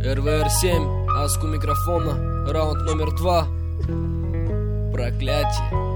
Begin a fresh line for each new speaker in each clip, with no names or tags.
РВР-7, Аску микрофона, раунд номер 2. Проклятие.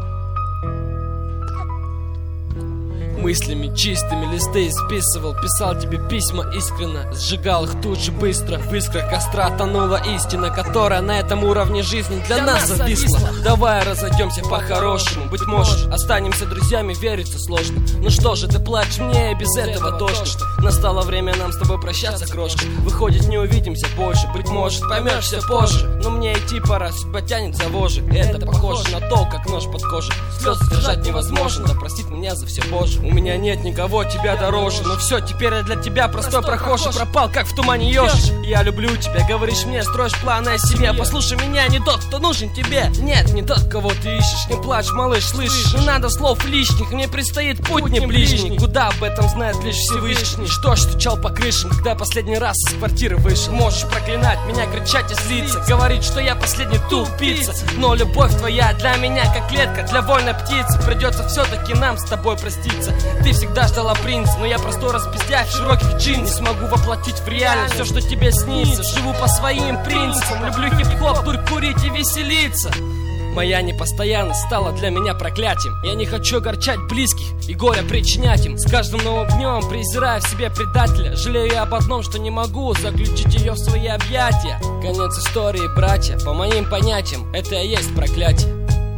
Мыслями чистыми листы исписывал, писал тебе письма искренно, сжигал их тут же быстро. В искрах костра тонула истина, которая на этом уровне жизни для нас зависла. Давай разойдемся по-хорошему, быть может, останемся друзьями, верится сложно. Ну что же, ты плачешь, мне и без этого тошно. Настало время нам с тобой прощаться, крошка. Выходит, не увидимся больше, быть может, поймешь все позже. Но мне идти пора, судьба тянет за вожжи. Это похоже на то, как нож под кожей. Слезы сдержать невозможно, да простит меня за все Боже. У меня нет никого тебя дороже, но все, теперь я для тебя простой прохожий. Пропал, как в тумане ежик. Я люблю тебя, говоришь мне, строишь планы о себе. Послушай меня, не тот, кто нужен тебе. Нет, не тот, кого ты ищешь. Не плачь, малыш, слышишь? Не надо слов лишних, мне предстоит путь не ближний. Куда об этом знает лишь Всевышний. Что ж, стучал по крышам, когда последний раз из квартиры вышел. Можешь проклинать меня, кричать и злиться, говорить, что я последний тупица. Но любовь твоя для меня как клетка для вольной птицы. Придется все-таки нам с тобой проститься. Ты всегда ждала принца, но я простой распиздяй в широких джинсах. Не смогу воплотить в реальность все, что тебе снится. Живу по своим принципам, люблю хип-хоп, дурь, курить и веселиться. Моя непостоянность стала для меня проклятием. Я не хочу огорчать близких и горя причинять им. С каждым новым днем презираю в себе предателя. Жалею я об одном, что не могу заключить ее в свои объятия. Конец истории, братья, по моим понятиям, это и есть проклятие.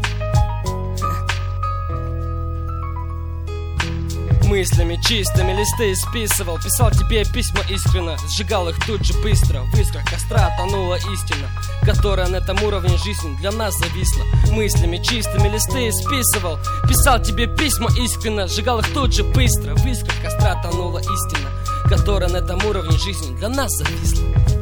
Мыслями чистыми листы исписывал, писал тебе письма искренно, сжигал их тут же быстро. В искрах костра тонула истина, которая на этом уровне жизни для нас зависла. Мыслями чистыми листы исписывал, писал тебе письма искренно, сжигал их тут же быстро. В искрах костра тонула истина, которая на этом уровне жизни для нас зависла.